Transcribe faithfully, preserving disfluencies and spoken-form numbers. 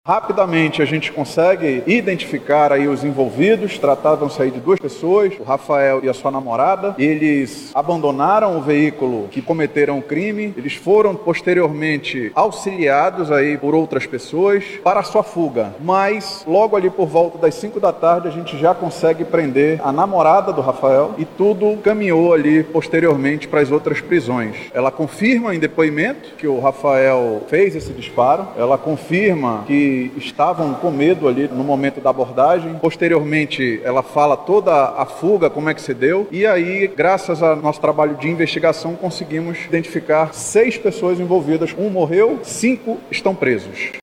Rapidamente a gente consegue identificar aí os envolvidos. Tratavam-se aí de duas pessoas, o Rafael e a sua namorada. Eles abandonaram o veículo que cometeram o crime. Eles foram posteriormente auxiliados aí por outras pessoas para a sua fuga. Mas logo ali por volta das cinco da tarde a gente já consegue prender a namorada do Rafael e tudo caminhou ali posteriormente para as outras prisões. Ela confirma em depoimento que o Rafael fez esse disparo. Ela confirma que estavam com medo ali no momento da abordagem. Posteriormente, ela fala toda a fuga, como é que se deu. E aí, graças ao nosso trabalho de investigação, conseguimos identificar seis pessoas envolvidas. Um morreu, cinco estão presos.